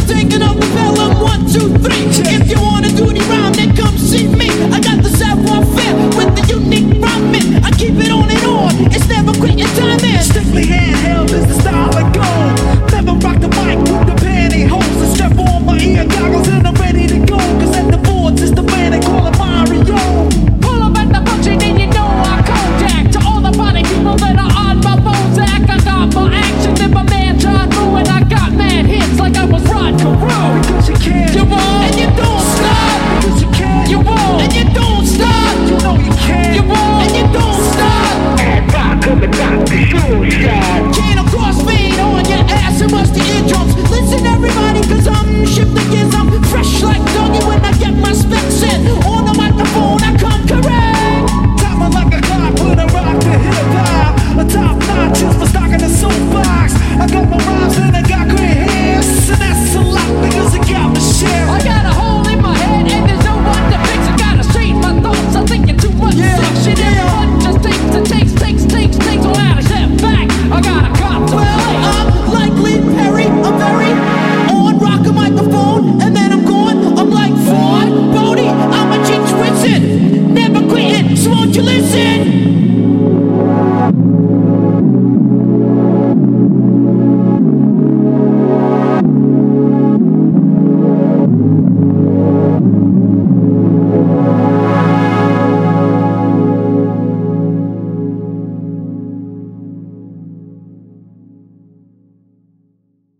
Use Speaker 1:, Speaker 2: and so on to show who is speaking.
Speaker 1: So taking off the vellum, 1, 2, 3. If you want a duty rhyme, then come see me. I got the savoir-faire with the unique rhyming. I keep it on and on, it's never quitting time in.
Speaker 2: Strictly handheld is the style I go. Never rock the mic with the pantyhose. I strap on my ear goggles and I'm ready to go. Cause at the boards is the man they call it Mario.
Speaker 3: Pull up at the function and you know I Kodak. To all the party people that are on my Bozak, I got more action than my man John Woo, and I got mad hits like I was Rod Carew.
Speaker 2: Because you can,
Speaker 3: You won't,
Speaker 2: and you don't stop. Because you can,
Speaker 3: you won't,
Speaker 2: and you don't stop. You know you can,
Speaker 3: you won't,
Speaker 2: and you don't stop.
Speaker 4: And rock of the Dr. Shoe Shot.
Speaker 1: Chain of crossfade on your ass and rusty eardrums. Listen everybody, cause I'm shifting